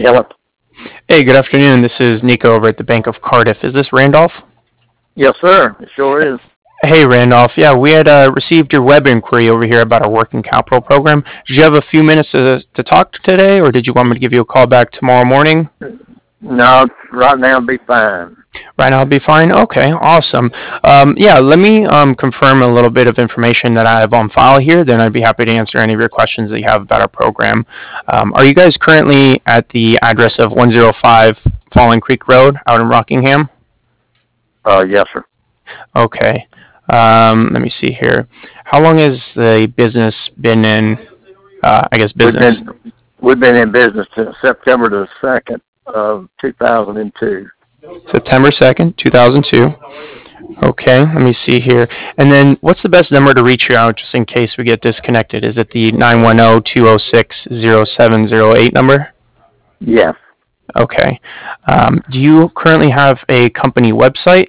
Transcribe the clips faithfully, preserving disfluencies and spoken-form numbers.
Hello. Hey, good afternoon. This is Nico over at the Bank of Cardiff. Is this Randolph? Yes, sir. It sure is. Hey, Randolph. Yeah, we had uh, received your web inquiry over here about our working capital program. Did you have a few minutes to, to talk today, or did you want me to give you a call back tomorrow morning? No, right now it'll be fine. Right now, I'll be fine. Okay, awesome. Um, yeah, let me um, confirm a little bit of information that I have on file here. Then I'd be happy to answer any of your questions that you have about our program. Um, are you guys currently at the address of one oh five Fallen Creek Road out in Rockingham? Uh, yes, sir. Okay. Um, let me see here. How long has the business been in, uh, I guess, business? We've been, we've been in business since September the second of two thousand two. September second, two thousand two. Okay, let me see here. And then what's the best number to reach you out just in case we get disconnected? Is it the nine one zero, two zero six, zero seven zero eight number? Yes. Okay. Um, do you currently have a company website?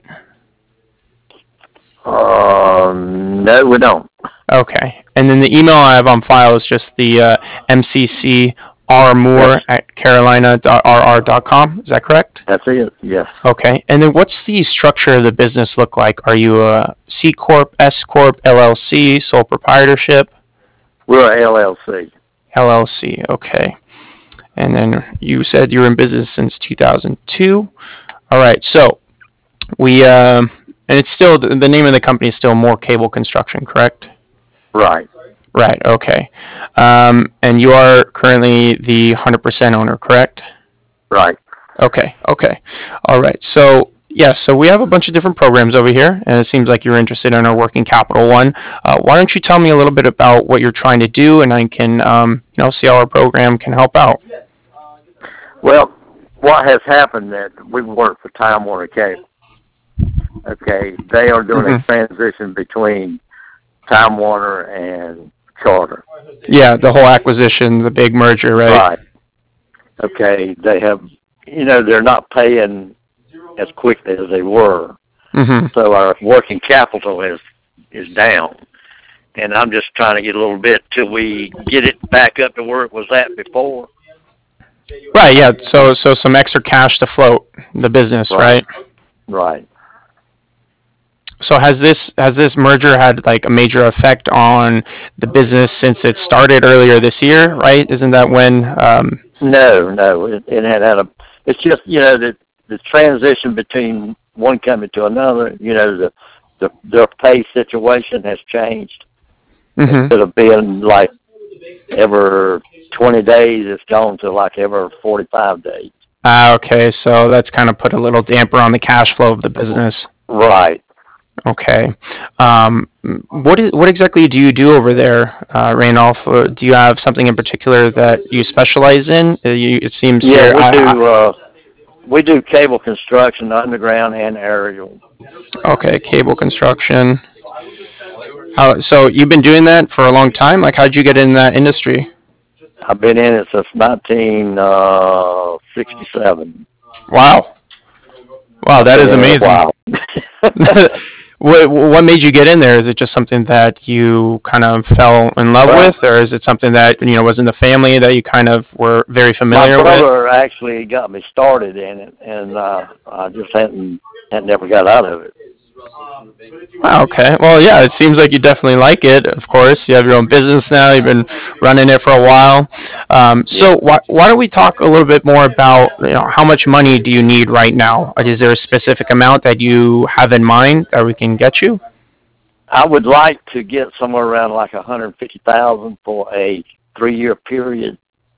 Um, no, we don't. Okay. And then the email I have on file is just the uh, M C C R Moore Yes. at carolina dot r r dot com. Is that correct? That's it. Yes. Okay. And then what's the structure of the business look like? Are you a C Corp, S Corp, L L C, sole proprietorship? We're a L L C. L L C. Okay. And then you said you were in business since two thousand two. All right. So we, um, and it's still, the name of the company is still Moore Cable Construction, correct? Right. Right, okay. Um, and you are currently the one hundred percent owner, correct? Right. Okay, okay. All right. So, yeah, so we have a bunch of different programs over here, and it seems like you're interested in our working capital one. Uh, why don't you tell me a little bit about what you're trying to do, and I can, um, you know, see how our program can help out. Well, what has happened that we work for Time Warner Cable. Okay, they are doing Mhm. a transition between Time Warner and Charter. Yeah, the whole acquisition, the big merger, right? Right. Okay, they have, you know, they're not paying as quickly as they were. Mm-hmm. So our working capital is is down. And I'm just trying to get a little bit till we get it back up to where it was at before. Right, yeah. So, so some extra cash to float the business, right? Right. Right. So has this has this merger had like a major effect on the business since it started earlier this year, right? Isn't that when? Um, No, no, it, it had had a. It's just, you know, the the transition between one company to another. You know, the the their pay situation has changed. mm-hmm. Instead of being like every twenty days, it's gone to like every forty-five days. Ah, okay. So that's kind of put a little damper on the cash flow of the business. Right. Okay. Um, what is what exactly do you do over there, uh, Randolph? Uh, do you have something in particular that you specialize in? Uh, you, it seems Yeah, here. we I, do. I, Uh, we do cable construction, underground and aerial. okay, cable construction. How, so you've been doing that for a long time? Like, how did you get in that industry? I've been in it since nineteen sixty-seven. Wow. Wow, that Been is in it a amazing. while. What what made you get in there? Is it just something that you kind of fell in love Well, with, or is it something that you know was in the family that you kind of were very my familiar with? brother actually got me started in it, and uh, I just hadn't had never got out of it. Wow, okay. Well, yeah, it seems like you definitely like it. Of course, you have your own business now. You've been running it for a while. Um, Yeah. so why why don't we talk a little bit more about you know how much money do you need right now? Is there a specific amount that you have in mind that we can get you? I would like to get somewhere around like a hundred fifty thousand for a three-year period.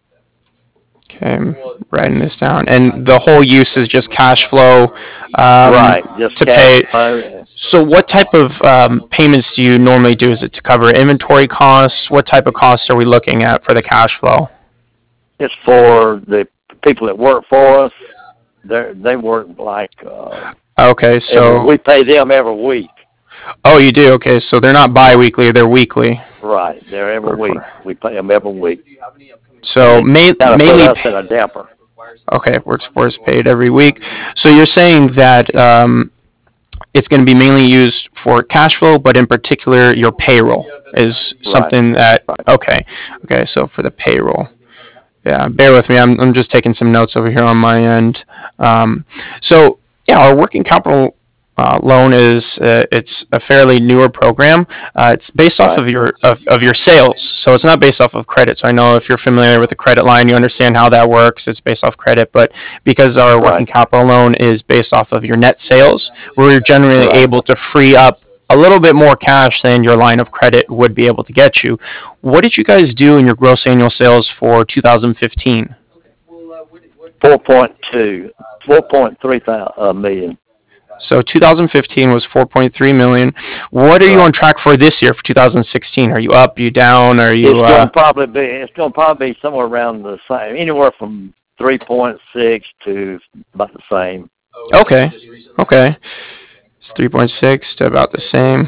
Okay, I'm writing this down. And the whole use is just cash flow um, Right, just to cash pay. flow. So, what type of um, payments do you normally do? Is it to cover inventory costs? What type of costs are we looking at for the cash flow? It's for the people that work for us. They they work like uh, Okay, every. so We pay them every week. oh, you do. Okay, so they're not bi-weekly; they're weekly. Right, they're every For, week. for, We pay them every week, and so they ma- kind of put mainly, us in a damper. okay, workforce paid every week. So you're saying that um, it's going to be mainly used for cash flow, but in particular, your payroll is Right, something that right. okay, okay. So for the payroll, Yeah, bear with me. I'm I'm just taking some notes over here on my end. Um, so yeah, our working capital uh, loan is uh, it's a fairly newer program. Uh, it's based off Right. of your of, of your sales, so it's not based off of credit. So I know if you're familiar with the credit line, you understand how that works. It's based off credit, but because our working Right. capital loan is based off of your net sales, we're generally Right. able to free up a little bit more cash than your line of credit would be able to get you. What did you guys do in your gross annual sales for two thousand fifteen? Four point two, four point three uh, million. So two thousand fifteen was four point three million. What are you on Right. track for this year for two thousand sixteen? Are you up? Are you down? Are you It's uh going to probably be. It's going to probably be somewhere around the same, anywhere from three point six to about the same. okay? Okay. It's three point six to about the same.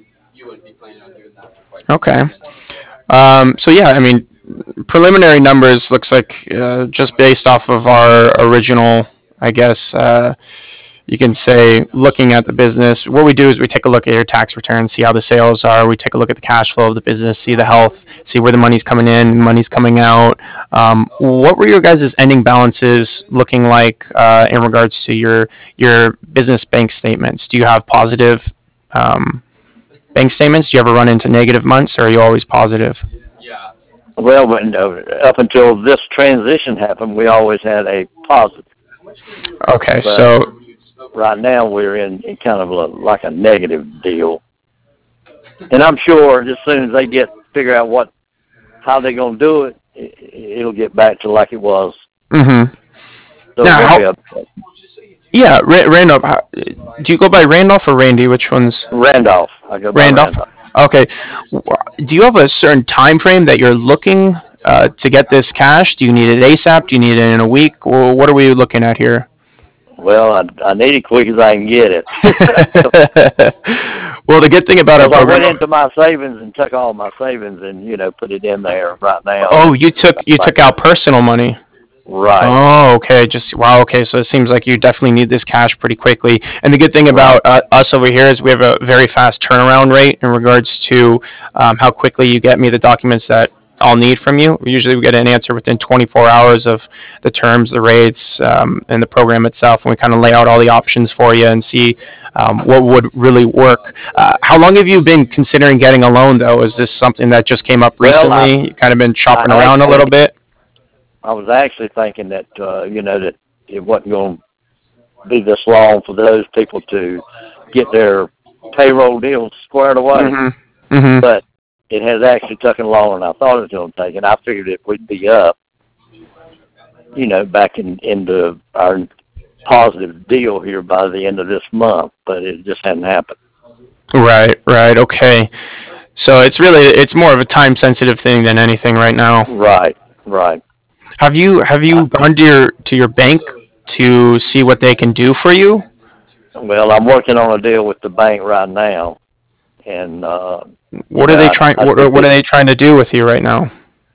Okay. Um, so yeah, I mean, preliminary numbers looks like uh, just based off of our original, I guess, uh, you can say looking at the business. What we do is we take a look at your tax return, see how the sales are. We take a look at the cash flow of the business, see the health, see where the money's coming in, money's coming out. Um, what were your guys' ending balances looking like uh, in regards to your your business bank statements? Do you have positive um, bank statements? Do you ever run into negative months, or are you always positive? Well, when, uh, up until this transition happened, we always had a positive. Okay, But so right now we're in, in kind of a, like a negative deal. And I'm sure as soon as they get figure out what how they're going to do it, it, it'll get back to like it was. mm-hmm. So it Now, won't be how, a yeah, Ra- Randolph. How, do you go by Randolph or Randy? Which one's Randolph. I go by Randolph? Randolph. Okay. Do you have a certain time frame that you're looking uh, to get this cash? Do you need it ASAP? Do you need it in a week? Or what are we looking at here? Well, I, I need it quick as I can get it. Well, the good thing about our Because I went program. into my savings and took all my savings and you know put it in there right now. Oh, And you took you like, took out personal money. right, Oh, okay. Just wow. Okay, so it seems like you definitely need this cash pretty quickly. And the good thing right, about uh, us over here is we have a very fast turnaround rate in regards to um, how quickly you get me the documents that I'll need from you. Usually, we get an answer within twenty-four hours of the terms, the rates, um, and the program itself, and we kind of lay out all the options for you and see um, what would really work. Uh, how long have you been considering getting a loan, though? Is this something that just came up Well, I recently? You kind of been shopping I around a little actually bit. I was actually thinking that uh, you know that it wasn't going to be this long for those people to get their payroll deals squared away, Mm-hmm. Mm-hmm. but it has actually taken longer than I thought it was going to take, and I figured that we'd be up, you know, back in into our positive deal here by the end of this month, but it just hadn't happened. Right, right, okay. So it's really it's more of a time sensitive thing than anything right now. Right, right. Have you have I, you gone to your to your bank to see what they can do for you? well, I'm working on a deal with the bank right now, and uh, you What know, are they I, trying I what, think what that are they trying to do with you right now?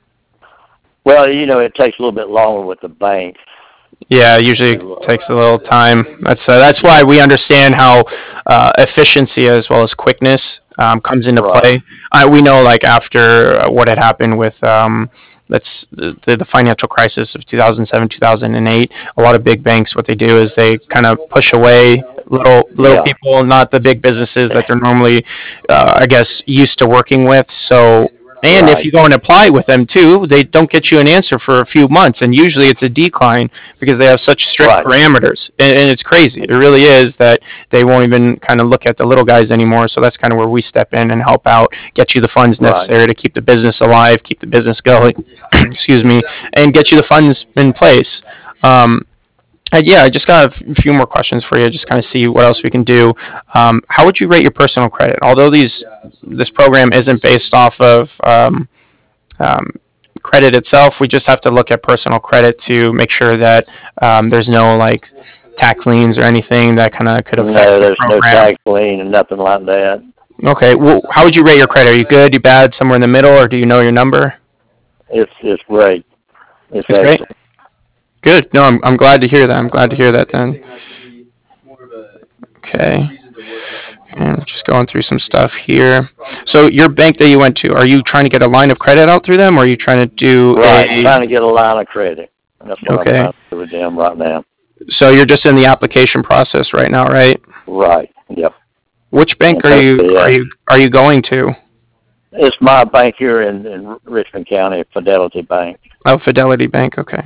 well, you know, it takes a little bit longer with the bank Yeah, it usually to uh, takes a little time. That's uh, that's why we understand how uh, efficiency as well as quickness um, comes into right, play. Uh, we know, like after uh, what had happened with um, that's the, the financial crisis of two thousand seven, two thousand eight. A lot of big banks, what they do is they kind of push away little little yeah, people, not the big businesses that they're normally, uh, I guess, used to working with. So and if right, you go and apply with them too, they don't get you an answer for a few months, and usually it's a decline because they have such strict right, parameters. And, and it's crazy. It really is that they won't even kind of look at the little guys anymore. So that's kind of where we step in and help out, get you the funds right. necessary to keep the business alive, keep the business going. Excuse me, and get you the funds in place. Um, uh, yeah, I just got a f- few more questions for you. Just kind of see what else we can do. Um, how would you rate your personal credit? Although these this program isn't based off of um, um, credit itself, we just have to look at personal credit to make sure that um, there's no like tax liens or anything that kind of could affect No, the there's no program. tax lien and nothing like that. Okay, well, how would you rate your credit? Are you good? You bad? Somewhere in the middle, or do you know your number? It's it's great. It's It's great. excellent. Good. No, I'm, I'm glad to hear that. I'm glad to hear that then. Okay. And just going through some stuff here. So your bank that you went to, are you trying to get a line of credit out through them, or are you trying to do right, a... trying to get a line of credit. That's what Okay. I'm trying to do with them right now. So you're just in the application process right now, right? Right. Yep. Which bank And are you yeah. are you are you going to? It's my bank here in, in Richmond County, Fidelity Bank. Oh, Fidelity Bank. Okay.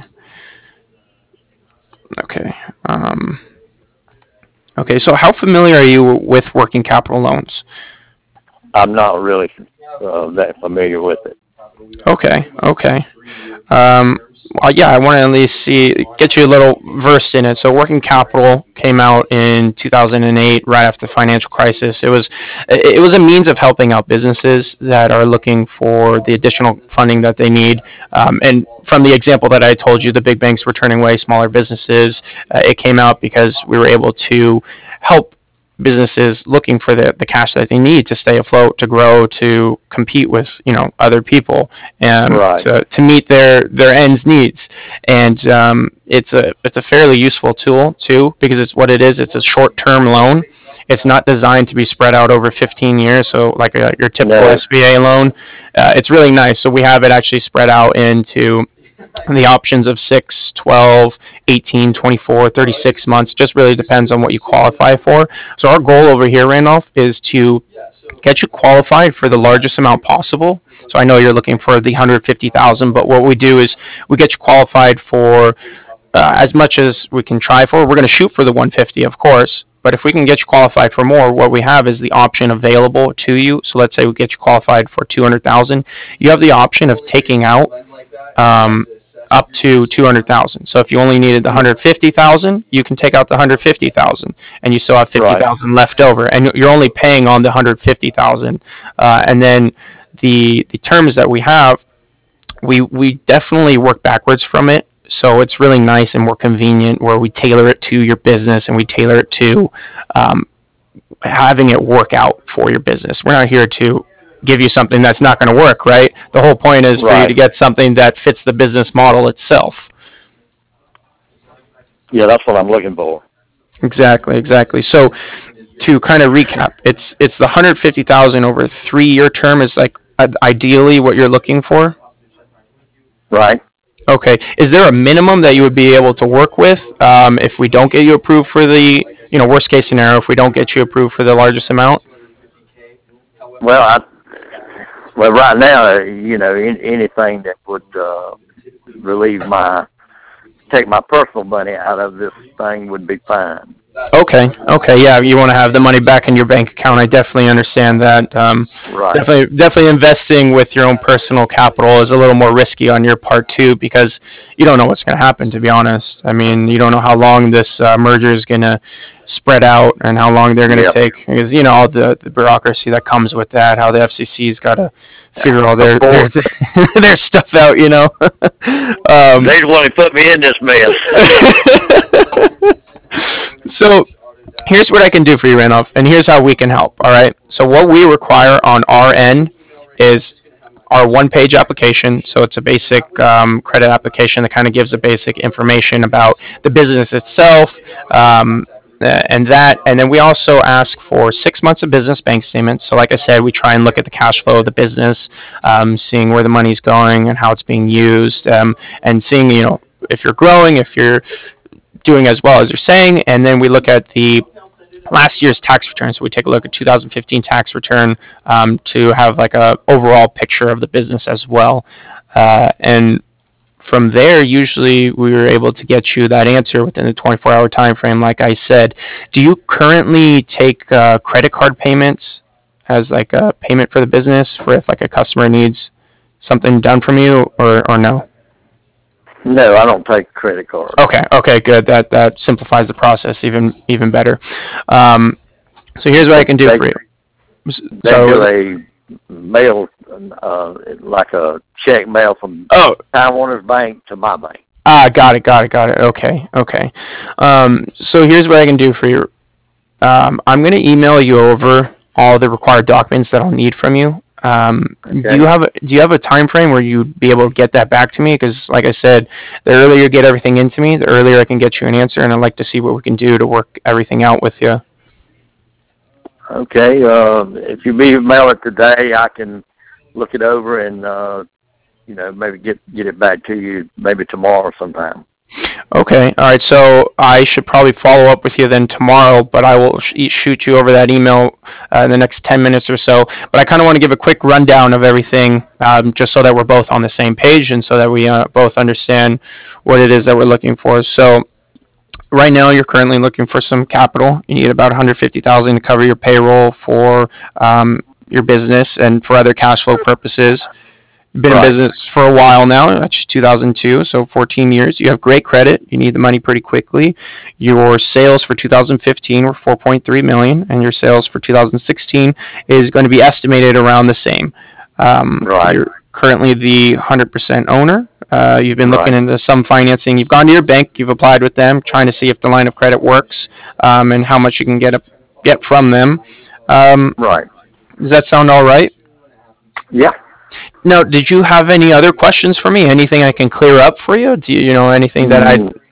Okay. Um, okay. So how familiar are you with working capital loans? I'm not really uh, that familiar with it. Okay. Okay. Um, well, yeah, I want to at least see, get you a little versed in it. So, working capital came out in two thousand eight, right after the financial crisis. It was, it was a means of helping out businesses that are looking for the additional funding that they need. Um, and from the example that I told you, the big banks were turning away smaller businesses. Uh, it came out because we were able to help businesses looking for the, the cash that they need to stay afloat, to grow, to compete with, you know, other people, and right. to, to meet their, their ends needs. And um, it's a it's a fairly useful tool too, because it's what it is. It's a short term loan. It's not designed to be spread out over fifteen years. So like a, your typical no. S B A loan, uh, it's really nice. So we have it actually spread out into the options of six, twelve, eighteen, twenty-four, thirty-six months. Just really depends on what you qualify for. So our goal over here, Randolph, is to get you qualified for the largest amount possible. So I know you're looking for the one hundred fifty thousand, but what we do is we get you qualified for uh, as much as we can try for. We're going to shoot for the one hundred fifty, of course. But if we can get you qualified for more, what we have is the option available to you. So let's say we get you qualified for two hundred thousand. You have the option of taking out um, up to two hundred thousand. So if you only needed the one hundred fifty thousand, you can take out the one hundred fifty thousand, and you still have fifty thousand right. left over, and you're only paying on the one hundred fifty thousand. Uh, and then the the terms that we have, we we definitely work backwards from it. So it's really nice and more convenient, where we tailor it to your business and we tailor it to um, having it work out for your business. We're not here to give you something that's not going to work, right? The whole point is right. for you to get something that fits the business model itself. Yeah, that's what I'm looking for. Exactly, exactly. So to kind of recap, it's it's the one hundred fifty thousand over a three-year term is like ideally what you're looking for? Right. Okay. Is there a minimum that you would be able to work with um, if we don't get you approved for the, you know, worst case scenario, if we don't get you approved for the largest amount? Well, I, well, right now, you know, in, anything that would uh, relieve my, take my personal money out of this thing would be fine. Okay. Okay. Yeah, you want to have the money back in your bank account. I definitely understand that. Um, right. Definitely, definitely investing with your own personal capital is a little more risky on your part too, because you don't know what's going to happen. To be honest, I mean, you don't know how long this uh, merger is going to spread out and how long they're going to yep. take. Because you know all the, the bureaucracy that comes with that, how the F C C's got to figure all their their, their stuff out. You know. um, they want to put me in this mess. So here's what I can do for you, Randolph, and here's how we can help, all right? So what we require on our end is our one-page application. So it's a basic um, credit application that kind of gives the basic information about the business itself um, and that. And then we also ask for six months of business bank statements. So like I said, we try and look at the cash flow of the business, um, seeing where the money's going and how it's being used, um, and seeing, you know, if you're growing, if you're doing as well as you're saying. And then we look at the last year's tax return. So we take a look at two thousand fifteen tax return um, to have like a overall picture of the business as well. Uh, and from there, usually we were able to get you that answer within the twenty-four hour time frame. Like I said, do you currently take uh, credit card payments as like a payment for the business for if like a customer needs something done from you, or, or no? No, I don't take credit cards. Okay, okay, good. That that simplifies the process even even better. Um, so here's what I can do they, for you. They so, do a mail, uh, like a check mail from oh, Time Warner's Bank to my bank. Ah, got it, got it, got it. Okay, okay. Um, so here's what I can do for you. Um, I'm going to email you over all the required documents that I'll need from you. Um, okay. Do you have a, do you have a time frame where you'd be able to get that back to me? Because, like I said, the earlier you get everything into me, the earlier I can get you an answer, and I'd like to see what we can do to work everything out with you. Okay. Uh, if you email it today, I can look it over and uh, you know maybe get get it back to you maybe tomorrow sometime. Okay. All right. So I should probably follow up with you then tomorrow, but I will sh- shoot you over that email uh, in the next ten minutes or so. But I kind of want to give a quick rundown of everything, um, just so that we're both on the same page and so that we uh, both understand what it is that we're looking for. So right now, you're currently looking for some capital. You need about one hundred fifty thousand dollars to cover your payroll for um, your business and for other cash flow purposes. You've been in Right. business for a while now. That's two thousand two, so fourteen years. You have great credit. You need the money pretty quickly. Your sales for two thousand fifteen were four point three million dollars, and your sales for two thousand sixteen is going to be estimated around the same. Um, Right. You're currently the one hundred percent owner. Uh, you've been looking Right. into some financing. You've gone to your bank. You've applied with them, trying to see if the line of credit works um, and how much you can get a, get from them. Um, Right. does that sound all right? Yeah. Now, did you have any other questions for me? Anything I can clear up for you? Do you, you know anything that I? Mm,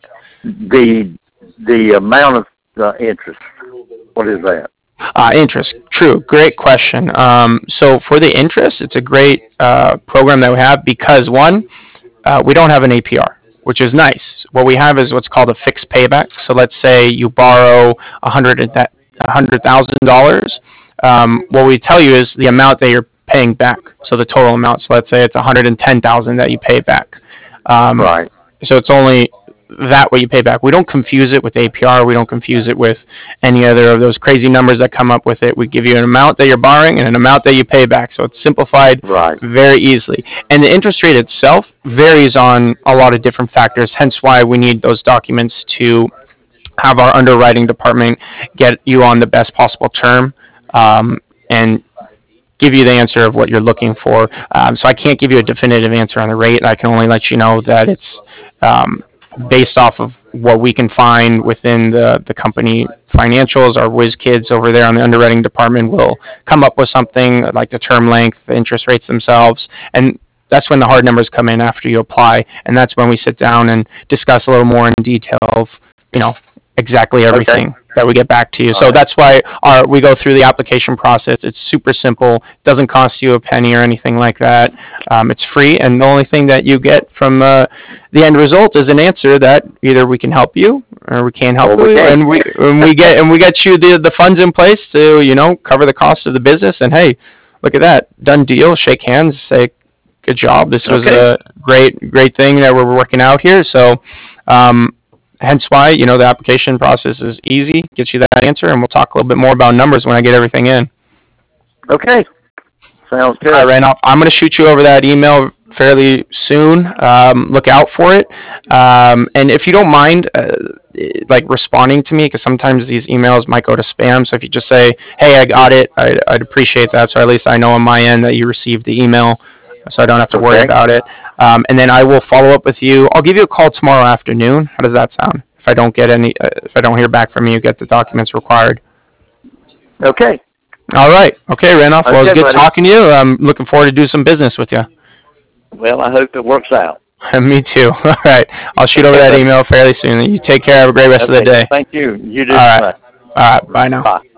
The the amount of uh, interest. What is that? Uh, interest. True. Great question. Um, so for the interest, it's a great uh, program that we have because one, uh, we don't have an A P R, which is nice. What we have is what's called a fixed payback. So let's say you borrow a hundred a hundred thousand dollars. Um, what we tell you is the amount that you're paying back. So the total amount. So let's say it's a hundred and ten thousand that you pay back. Um, Right. so it's only that what you pay back. We don't confuse it with A P R. We don't confuse it with any other of those crazy numbers that come up with it. We give you an amount that you're borrowing and an amount that you pay back. So it's simplified Right. very easily. And the interest rate itself varies on a lot of different factors, hence why we need those documents to have our underwriting department get you on the best possible term um, and give you the answer of what you're looking for. Um, so I can't give you a definitive answer on the rate. I can only let you know that it's um, based off of what we can find within the, the company financials. Our whiz kids over there on the underwriting department will come up with something like the term length, the interest rates themselves, and that's when the hard numbers come in after you apply, and that's when we sit down and discuss a little more in detail of, you know, exactly everything Okay. that we get back to you. All So right. that's why our, we go through the application process. It's super simple, doesn't cost you a penny or anything like that. Um, it's free, and the only thing that you get from uh, the end result is an answer that either we can help you or we can't help Or we you, can't. and we and we get and we get you the the funds in place to, you know, cover the cost of the business. And hey, look at that, done deal. Shake hands, say good job. This was Okay. a great great thing that we're working out here. So. Um, Hence why, you know, the application process is easy, gets you that answer, and we'll talk a little bit more about numbers when I get everything in. Okay. Sounds All right, good. Randolph, I'm going to shoot you over that email fairly soon. Um, look out for it. Um, and if you don't mind, uh, like responding to me, because sometimes these emails might go to spam. So if you just say, hey, I got it, I'd, I'd appreciate that. So at least I know on my end that you received the email, so I don't have to worry Okay. about it. Um, and then I will follow up with you. I'll give you a call tomorrow afternoon. How does that sound? If I don't get any, uh, if I don't hear back from you, get the documents required. Okay. All right. Okay, Randolph. Well, it was Okay, good buddy. talking to you. I'm looking forward to do some business with you. Well, I hope it works out. Me too. All right. I'll shoot over Okay, that buddy. email fairly soon. You take care. Have a great rest of the Okay. day. Thank you. You do. All right. Bye. All right. Bye now. Bye.